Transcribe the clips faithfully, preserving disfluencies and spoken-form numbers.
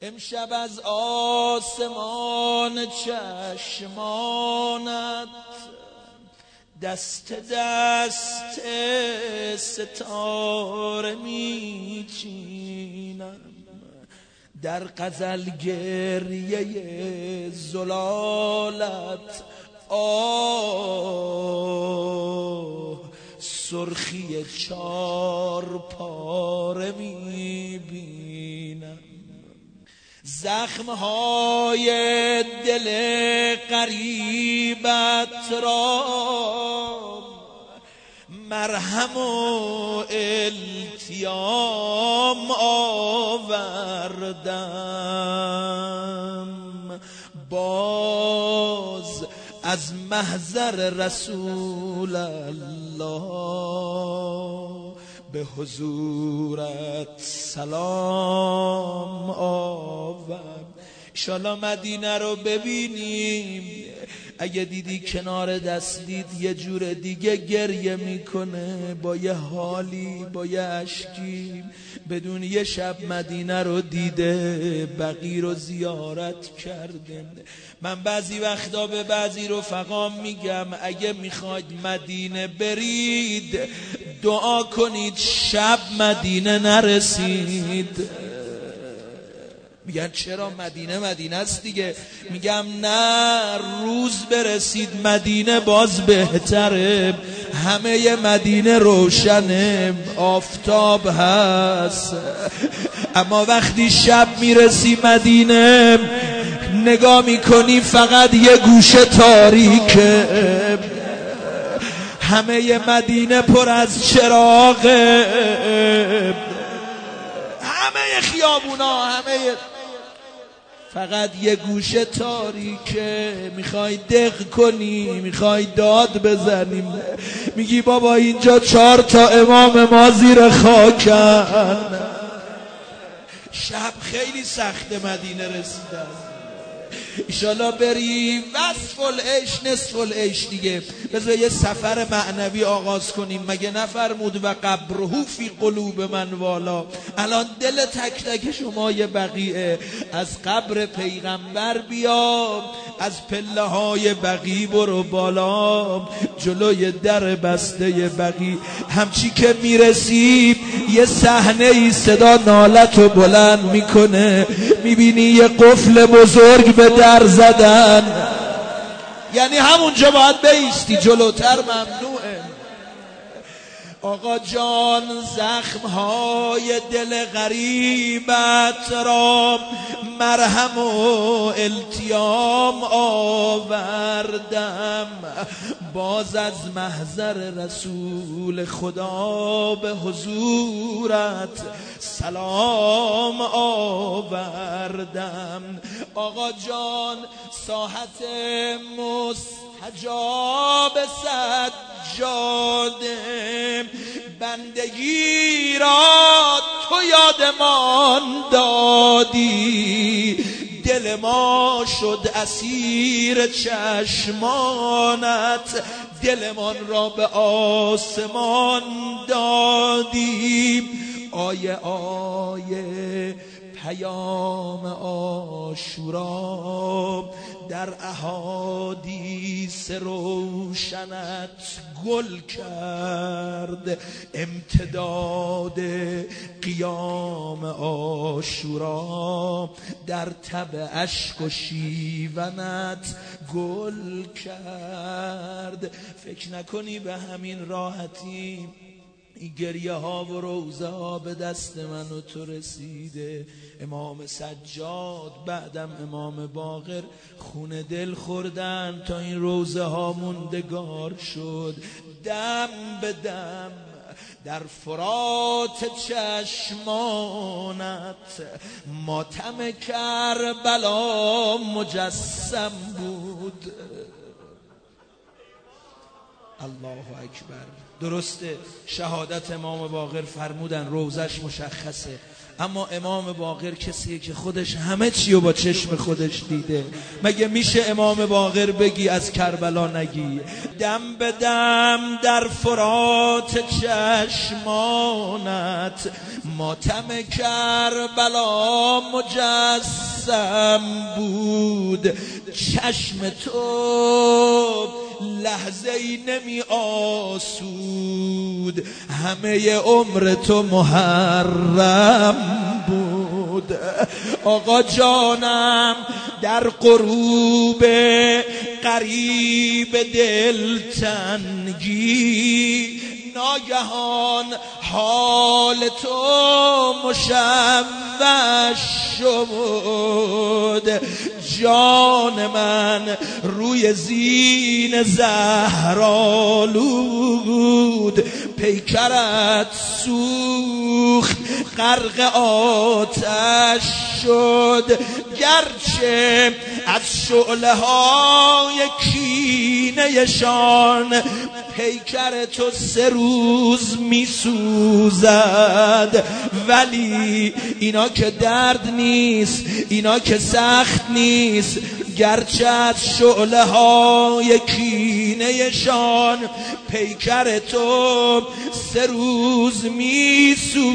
امشب از آسمان چشمانت دست دست ستاره میچینم، در غزل گریه زلالت آه سرخی چار پاره میبینم. زخمهای دل غریبت را مرهم و التیام آوردم، باز از محضر رسول الله به حضورت سلام آورد. انشالله مدینه رو ببینیم. اگه دیدی کنار دستید یه جور دیگه گریه میکنه، با یه حالی با یه اشکی، بدون یه شب مدینه رو دیده، بقی رو زیارت کرده. من بعضی وقتا به بعضی رفقام میگم اگه میخواید مدینه برید دعا کنید شب مدینه نرسید. میگن چرا؟ مدینه مدینه است دیگه. میگم نه، روز برسید مدینه باز بهتره. همه مدینه روشنه، آفتاب هست، اما وقتی شب میرسی مدینه نگاه میکنی فقط یه گوشه تاریکه. همه مدینه پر از چراغه، همه خیابونا، همه فقط یه گوشه تاریکه. میخوای دق کنی، میخوای داد بزنیم، میگی بابا اینجا چهار تا امام ما زیر خاکن. شب خیلی سخت مدینه رسیدن. ایشالا بریم وصف العیش نصف العیش دیگه. بذار یه سفر معنوی آغاز کنیم. مگه نفرمود و قبره فی قلوب من والا؟ الان دل تک تک شما یه بقیه. از قبر پیغمبر بیا، از پله های بقی برو بالا، جلوی در بسته بقی. همچی که میرسی یه صحنه ای صدا نالتو بلند میکنه، میبینی یه قفل بزرگ به در زدن، یعنی همونجا باید بایستی، جلوتر ممنوعه. آقا جان زخمهای دل غریبت را مرهم و التیام آوردم، باز از محضر رسول خدا به حضورت سلام آوردم. آقا جان ساحت مستجاب سجاده، بندگی را تو یادمان دادی، دل ما شد اسیر چشمانت، دلمان را به آسمان دادی. آیه آیه پیام عاشورا در احادیث روشنت گل کرد، امتداد قیام عاشورا در تب اشک و شیونت گل کرد. فکر نکنی به همین راحتی این گریه ها و روزه ها به دست من و تو رسیده. امام سجاد بعدم امام باقر خون دل خوردن تا این روزه ها موندگار شد. دم به دم در فرات چشمانت ماتم کربلا مجسم بود. الله اکبر. درسته شهادت امام باقر فرمودن روزش مشخصه، اما امام باقر کسیه که خودش همه چی رو با چشم خودش دیده. مگه میشه امام باقر بگی از کربلا نگی؟ دم به دم در فرات چشمانت ماتم کربلا مجسم بود، چشم تو لحظه ای نمی آسود، همه عمر تو محرم بود. آقا جانم در غروب قریب دلتنگی ناگهان حال تو مشوش شد، جان من روی زین زهرآلود، پیکرت سوخت غرق آتش شد، گرچه از شعله های کینه شان پیکر تو سه روز می سوزد، ولی اینا که درد نیست، اینا که سخت نیست، گرچه از شعله های کینه شان پیکر تو سه روز می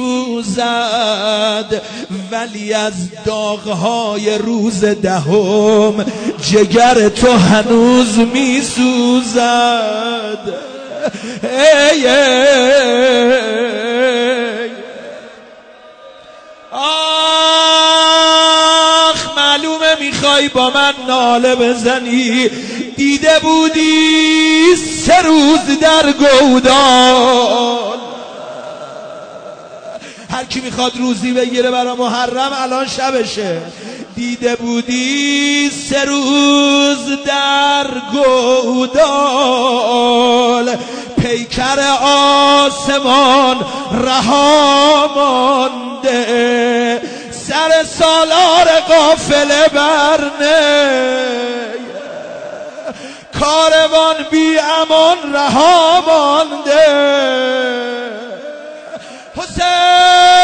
سوزد، ولی از داغهای روز دهم جگر تو هنوز می سوزد. ای ای آخ معلومه میخوای با من ناله بزنی، دیده بودی سه روز در گودال. هر کی میخواد روزی بگیره برای محرم الان شبشه. دیده بودی سه روز در گودال، پیکر آسمان رها مانده، سر سالار قافله برنه، کاروان بی امان رها مانده. حسین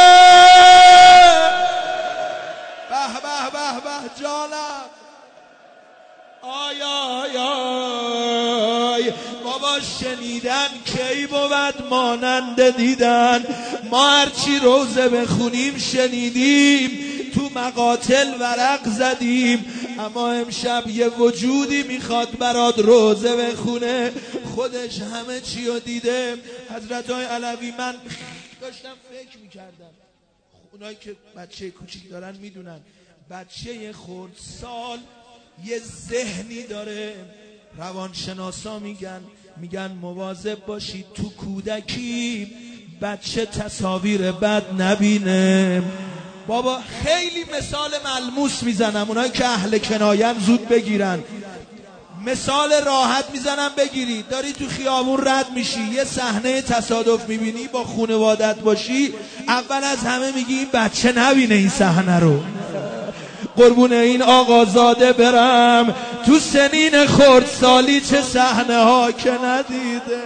به به به به جانم، آی آی آی بابا شنیدن کی بود مانند دیدن. ما هرچی روزه بخونیم شنیدیم، تو مقاتل ورق زدیم، اما امشب یه وجودی میخواد برات روزه بخونه، خودش همه چی رو دیده. حضرت های علوی، من داشتم فکر میکردم، اونایی که بچه کوچیک دارن میدونن بچه خردسال یه ذهنی داره. روانشناسا میگن میگن مواظب باشید تو کودکی بچه تصاویر بد نبینه. بابا خیلی مثال ملموس میزنم، اونایی که اهل کناین زود بگیرن. مثال راحت میزنم بگیری، داری تو خیابون رد میشی، یه صحنه تصادف میبینی، با خانوادت باشی، اول از همه میگی این بچه نبینه این صحنه رو. قربون این آقازاده برم، تو سنین خردسالی چه صحنه ها که ندیده.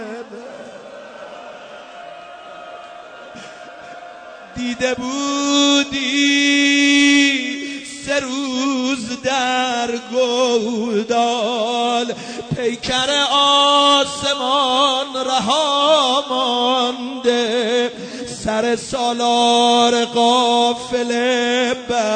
دیده بودی سه روز در گودال، پیکر آسمان رها مانده، سر سالار قافله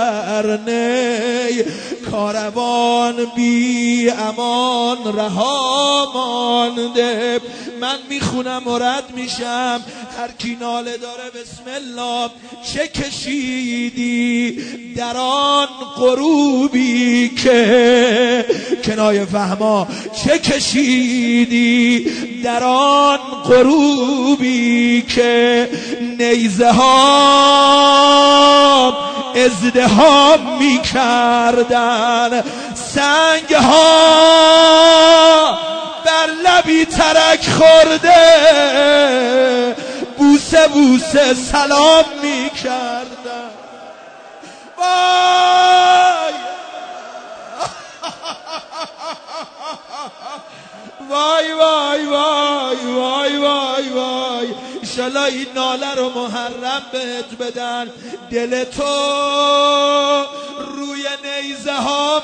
برنی، کاروان بی امان رها مانده. من میخونم و رد میشم، هر کی ناله داره بسم الله. چه کشیدی در آن غروبی که کنایه فهما، چه کشیدی در آن غروبی که نیزه ها ازدحام می کردن، سنگ ها بر لبی ترک خورده بوسه بوسه سلام می کردن. وای وای وای وای وای وای وای انشالله این ناله رو محرم بهت بدن. دل تو روی نیزه ها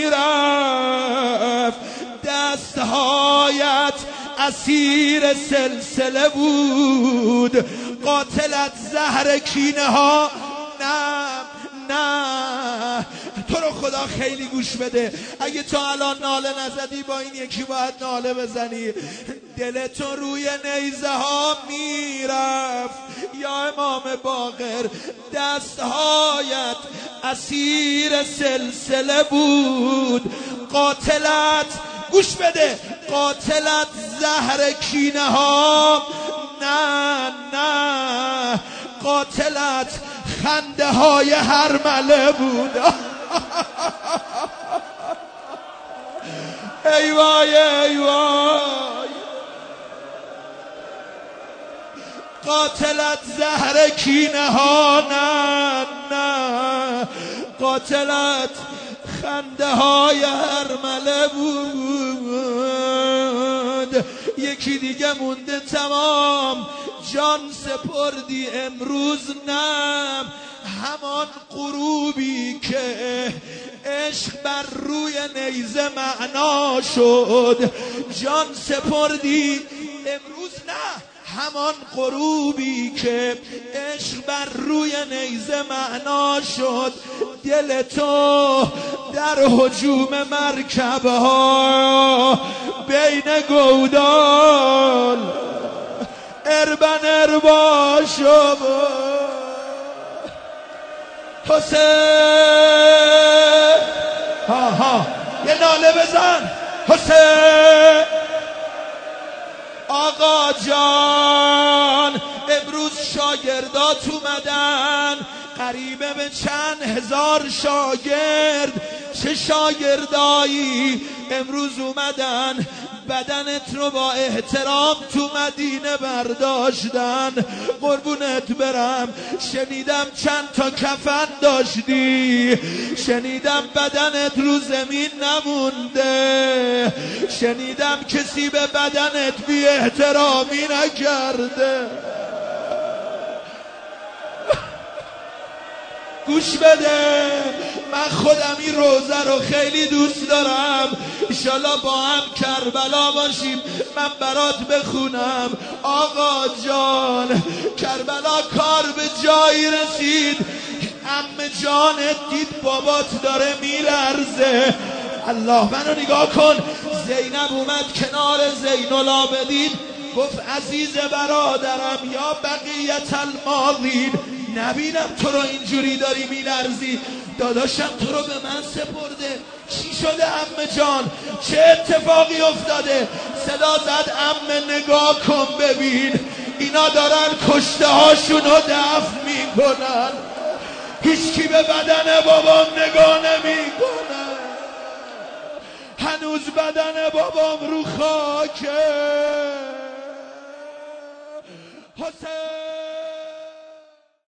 میرفت، دستهایت اسیر سلسله بود، قاتلت زهر کینه ها. نه نه تو رو خدا خیلی گوش بده، اگه تو الان ناله نزدی با این یکی باید ناله بزنی. دل تو روی نیزه ها میرفت یا امام باقر، دستهایت اسیر سلسله بود، قاتلت گوش بده قاتلت زهر کینه ها. نه نه قاتلت خنده های هرمله بود. ای وای ای وای، قاتلت زهر کینه ها. نه نه قاتلت خنده های هرمله بود. یکی دیگه مونده تمام، جان سپردی امروز نم، همان غروبی که عشق بر روی نیزه معنا شد. جان سپردی امروز نه، همان غروبی که عشق بر روی نیزه معنا شد. دل تو در هجوم مرکبها بین گودال اربن اربا شد. حسین ها ها یه ناله بزن. حسین آقا جان امروز شاگردات اومدن، قریبه به چند هزار شاگرد. چه شاگردایی امروز اومدن، بدنت رو با احترام تو مدینه برداشتن. قربونت برم، شنیدم چند تا کفن داشتی، شنیدم بدنت رو زمین نمونده، شنیدم کسی به بدنت بی احترامی نکرده. گوش بده، من خودم این روزه رو خیلی دوست دارم، انشالله با هم کربلا باشیم، من برات بخونم. آقا جان کربلا کار به جایی رسید، عمه جانت دید بابات داره میلرزه. الله منو نگاه کن، زینب اومد کنار زین العابدین گفت عزیز برادرم یا بقیت الماضین، نبینم تو رو اینجوری داری میلرزی، داداشم تو رو به من سپرده، چی شده عمه جان؟ چه اتفاقی افتاده؟ صدا زد عمه نگاه کن ببین، اینا دارن کشته هاشون رو دفن میکنن، هیچکی به بدن بابام نگاه نمیکنه، هنوز بدن بابام رو خاکه. حسین